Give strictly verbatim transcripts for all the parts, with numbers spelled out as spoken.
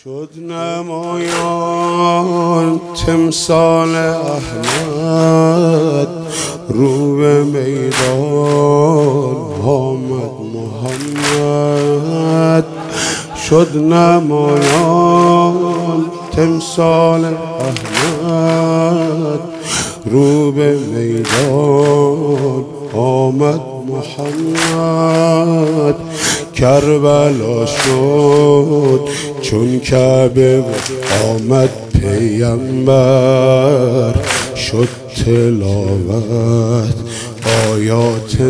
شد نمایان تمثال احمد، رو به میدان آمد محمد. شد نمایان تمثال احمد، رو به میدان آمد محمد. کربلا شد چون کعبه آمد پیامبر، شد تلاوت آیات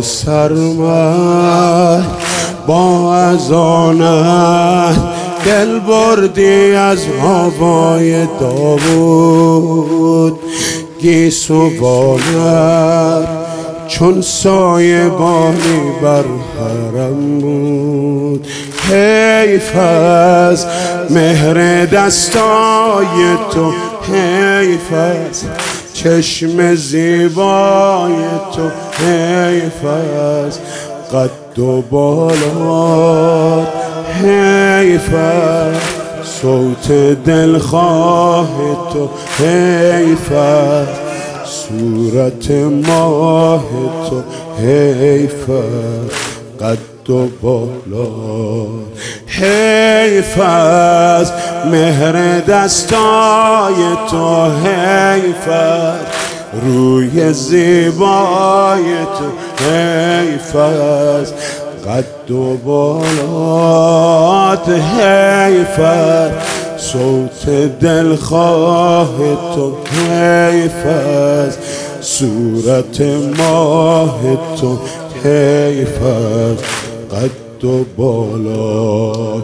سرمد. با اذانت دل بردی از هوای داوود، گیسو بالد چون سایه بانی بر حرم بود. حیف از مهر دستای تو، حیف از چشم زیبای تو، حیف از قد و بالات، حیف از صوت دلخواه تو، حیف از صورت ماه تو، حیف از قد و بالات، حیف از مهر دستای تو، حیف از روی زیبای تو، حیف از قد و بالات، حیف از صوت دلخواه تو، حیف از صورت ماه تو، حیف از قد و بالات.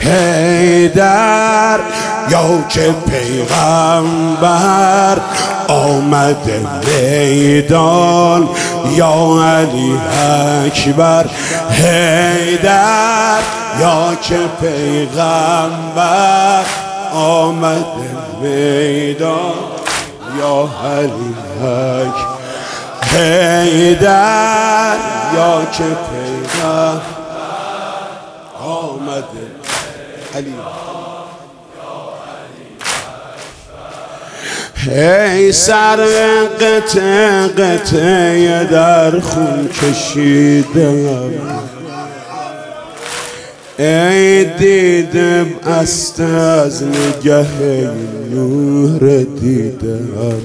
حیدر یا که پیغمبر آمده میدان، یا علی اکبر. حیدر یا که پیغمبر آمده میدان، یا علی اکبر. حیدر یا که پیغمبر آمده علی. ای سر قطعه قطعه در خون کشیدم، ای دیدم است از نگه نور دیدم.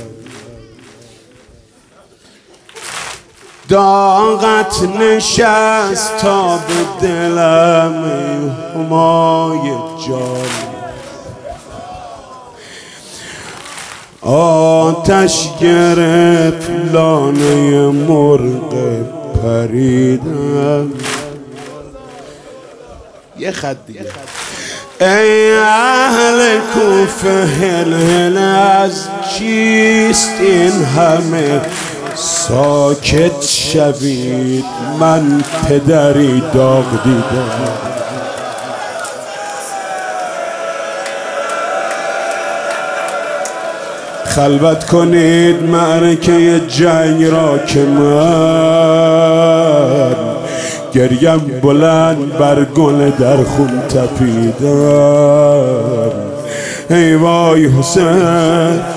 داغت نشست تا به دلم همای جان، آتش گرفت لانه مرغ پریدم. یه خط دیگه. ای اهل کوفه هل هل از چیست این همه ساکت شوید، من پدری داغ دیدم. خلوت کنید معرکه جنگ را که من گریم بلند بر گل در خون تپیدم. ای وای حسین